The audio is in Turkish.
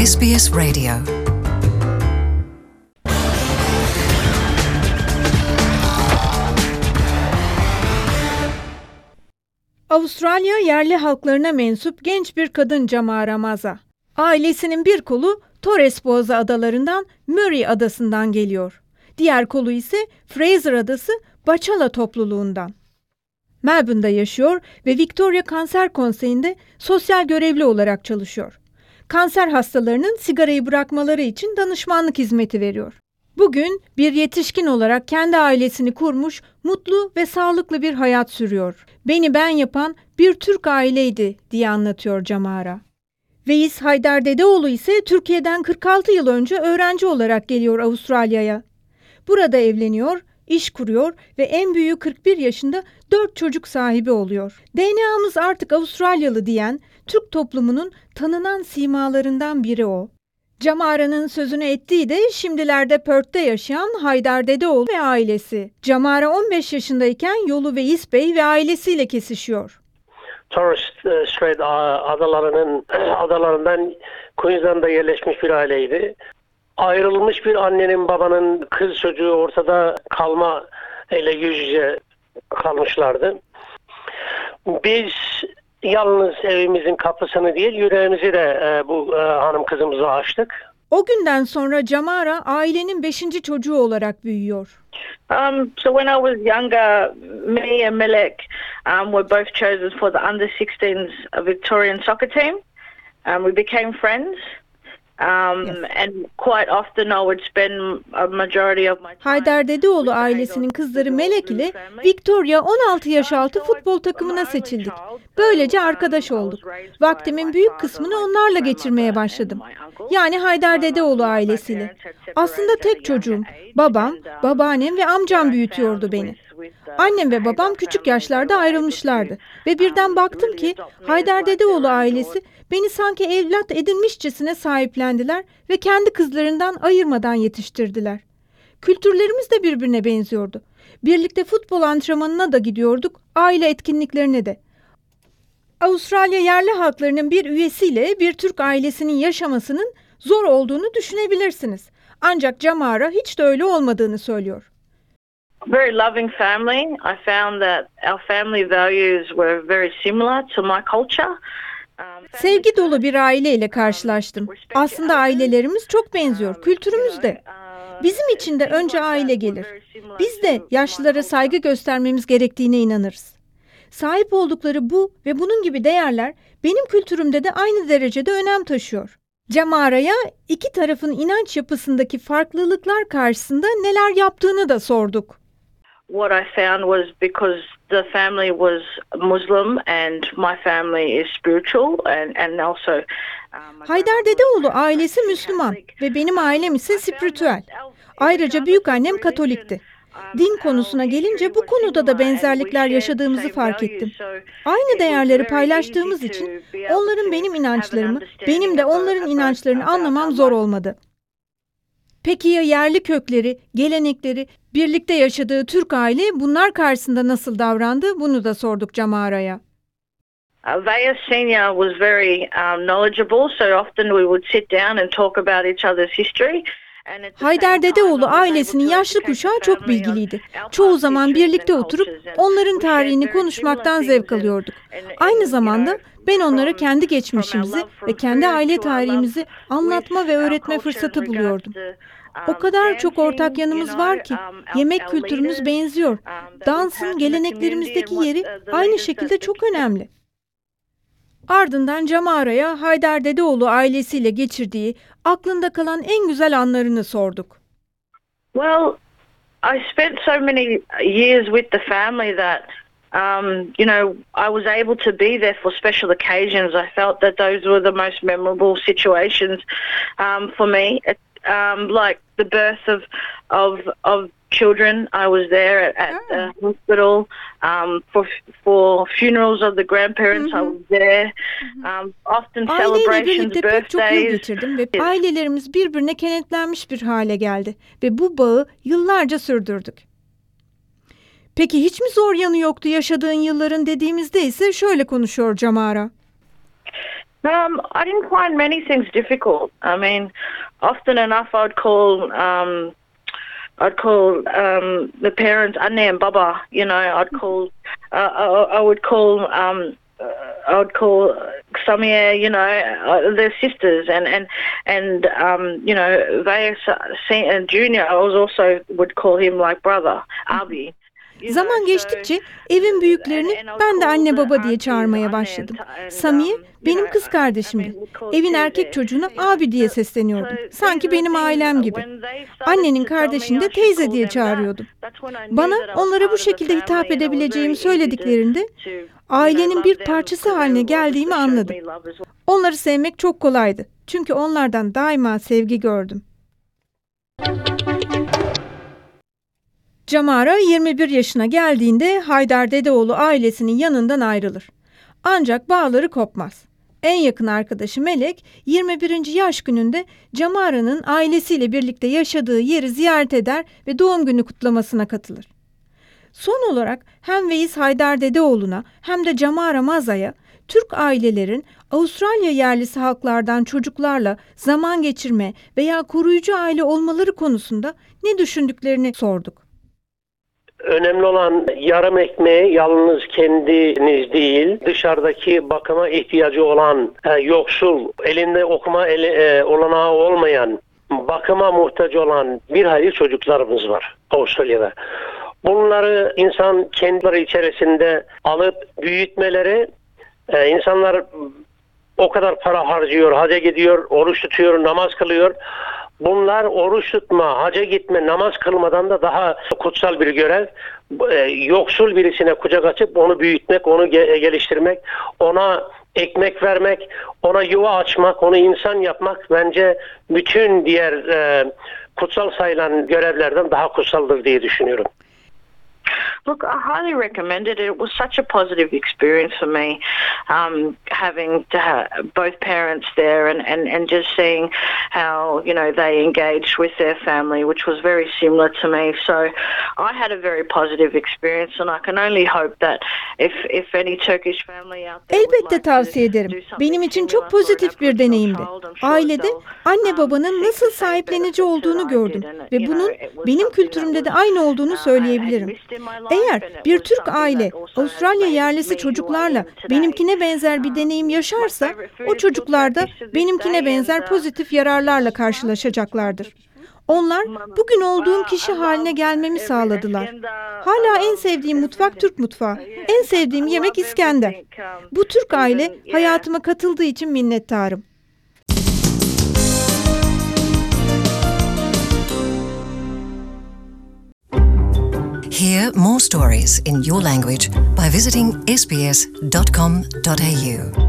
SBS Radio. Avustralya yerli halklarına mensup genç bir kadın Jamara Maza. Ailesinin bir kolu Torres Boğazı adalarından Murray adasından geliyor. Diğer kolu ise Fraser adası Bachala topluluğundan. Melbourne'da yaşıyor ve Victoria Kanser Konseyi'nde sosyal görevli olarak çalışıyor. Kanser hastalarının sigarayı bırakmaları için danışmanlık hizmeti veriyor. Bugün bir yetişkin olarak kendi ailesini kurmuş, mutlu ve sağlıklı bir hayat sürüyor. Beni ben yapan bir Türk aileydi diye anlatıyor Jamara. Veys Haydar Dedeoğlu ise Türkiye'den 46 yıl önce öğrenci olarak geliyor Avustralya'ya. Burada evleniyor, iş kuruyor ve en büyüğü 41 yaşında 4 çocuk sahibi oluyor. DNA'mız artık Avustralyalı diyen Türk toplumunun tanınan simalarından biri o. Jamara'nın sözünü ettiği de şimdilerde Perth'te yaşayan Haydar Dedeoğlu ve ailesi. Jamara 15 yaşındayken yolu Veys Bey ve ailesiyle kesişiyor. Torres Strait adalarından Queensland'a yerleşmiş bir aileydi. Ayrılmış bir annenin babanın kız çocuğu ortada kalma ile yüz yüze kalmışlardı. Biz yalnız evimizin kapısını değil, yüreğimizi de bu hanım kızımıza açtık. O günden sonra Jamara ailenin 5. çocuğu olarak büyüyor. So when I was younger, me and Melek were both chosen for the under-16s Victorian soccer team. We became friends. And quite often I would spend a majority of my time. Haydar Dedeoğlu ailesinin kızları Melek ile Victoria 16 yaş altı futbol takımına seçildik. Böylece arkadaş olduk. Vaktimin büyük kısmını onlarla geçirmeye başladım. Yani Haydar Dedeoğlu ailesiyle. Aslında tek çocuğum. Babam, babaannem ve amcam büyütüyordu beni. Annem ve babam küçük yaşlarda ayrılmışlardı ve birden baktım ki Haydar Dedeoğlu ailesi beni sanki evlat edinmişçesine sahiplendiler ve kendi kızlarından ayırmadan yetiştirdiler. Kültürlerimiz de birbirine benziyordu. Birlikte futbol antrenmanına da gidiyorduk, aile etkinliklerine de. Avustralya yerli halklarının bir üyesiyle bir Türk ailesinin yaşamasının zor olduğunu düşünebilirsiniz. Ancak Jamara hiç de öyle olmadığını söylüyor. Very loving family. I found that our family values were very similar to my culture. Sevgi dolu bir aileyle karşılaştım. Aslında ailelerimiz çok benziyor, kültürümüz de. Bizim için de önce aile gelir. Biz de yaşlılara saygı göstermemiz gerektiğine inanırız. Sahip oldukları bu ve bunun gibi değerler benim kültürümde de aynı derecede önem taşıyor. Jamara'ya iki tarafın inanç yapısındaki farklılıklar karşısında neler yaptığını da sorduk. What I found was because the family was Muslim and my family is spiritual and also Haydar Dedeoğlu ailesi Müslüman ve benim ailem ise spiritüel. Ayrıca büyükannem Katolikti. Din konusuna gelince bu konuda da benzerlikler yaşadığımızı fark ettim. Aynı değerleri paylaştığımız için onların benim inançlarımı, benim de onların inançlarını anlamam zor olmadı. Peki ya yerli kökleri, gelenekleri, birlikte yaşadığı Türk aile bunlar karşısında nasıl davrandı? Bunu da sorduk Jamara'ya. Veys Senior was very knowledgeable, so often we would sit down and talk about each other's history. Haydar Dedeoğlu ailesinin yaşlı kuşağı çok bilgiliydi. Çoğu zaman birlikte oturup onların tarihini konuşmaktan zevk alıyorduk. Aynı zamanda ben onlara kendi geçmişimizi ve kendi aile tarihimizi anlatma ve öğretme fırsatı buluyordum. O kadar çok ortak yanımız var ki yemek kültürümüz benziyor. Dansın geleneklerimizdeki yeri aynı şekilde çok önemli. Ardından Jamara'ya Haydar Dedeoğlu ailesiyle geçirdiği aklında kalan en güzel anlarını sorduk. Well, I spent so many years with the family that I was able to be there for special occasions. I felt that those were the most memorable situations for me. Like the birth of children, I was there at the hospital. For funerals of the grandparents, I was there. Often celebrations, Aileyle birlikte pek çok yıl birthdays. geçirdim ve ailelerimiz birbirine kenetlenmiş bir hale geldi ve bu bağı yıllarca sürdürdük. Peki hiç mi zor yanı yoktu yaşadığın yılların dediğimizde ise şöyle konuşuyor Jamara. I didn't find many things difficult. I mean, often enough I'd call the parents Anne and Baba. You know, I would call Samia, you know, their sisters, and you know, they and Junior. I also would call him like brother, Abi. Zaman geçtikçe evin büyüklerini ben de anne baba diye çağırmaya başladım. Samiye benim kız kardeşimdi. Evin erkek çocuğuna abi diye sesleniyordum. Sanki benim ailem gibi. Annenin kardeşini de teyze diye çağırıyordum. Bana onlara bu şekilde hitap edebileceğimi söylediklerinde ailenin bir parçası haline geldiğimi anladım. Onları sevmek çok kolaydı. Çünkü onlardan daima sevgi gördüm. Camara 21 yaşına geldiğinde Haydar Dedeoğlu ailesinin yanından ayrılır. Ancak bağları kopmaz. En yakın arkadaşı Melek 21. yaş gününde Camara'nın ailesiyle birlikte yaşadığı yeri ziyaret eder ve doğum günü kutlamasına katılır. Son olarak hem Veys Haydar Dedeoğlu'na hem de Camara Maza'ya Türk ailelerin Avustralya yerlisi halklardan çocuklarla zaman geçirme veya koruyucu aile olmaları konusunda ne düşündüklerini sorduk. Önemli olan yarım ekmeği yalnız kendiniz değil, dışarıdaki bakıma ihtiyacı olan yoksul, elinde okuma olanağı olmayan, bakıma muhtaç olan bir hayli çocuklarımız var Avustralya'da. Bunları insan kendileri içerisinde alıp büyütmeleri, insanlar o kadar para harcıyor, haca gidiyor, oruç tutuyor, namaz kılıyor. Bunlar oruç tutma, haca gitme, namaz kılmadan da daha kutsal bir görev. Yoksul birisine kucak açıp onu büyütmek, onu geliştirmek, ona ekmek vermek, ona yuva açmak, onu insan yapmak bence bütün diğer kutsal sayılan görevlerden daha kutsaldır diye düşünüyorum. Look, I highly recommend it. It was such a positive experience for me, having to have both parents there and just seeing how, you know, they engaged with their family, which was very similar to me. So I had a very positive experience, and I can only hope that if any Turkish family out there Elbette tavsiye ederim. Benim için çok pozitif bir deneyimdi. Ailede anne babanın nasıl sahiplenici olduğunu gördüm ve bunun benim kültürümde de aynı olduğunu söyleyebilirim. Eğer bir Türk aile Avustralya yerlisi çocuklarla benimkine benzer bir deneyim yaşarsa, o çocuklar da benimkine benzer pozitif yararlarla karşılaşacaklardır. Onlar bugün olduğum kişi haline gelmemi sağladılar. Hala en sevdiğim mutfak Türk mutfağı. En sevdiğim yemek İskender. Bu Türk aile hayatıma katıldığı için minnettarım. Hear more stories in your language by visiting sbs.com.au.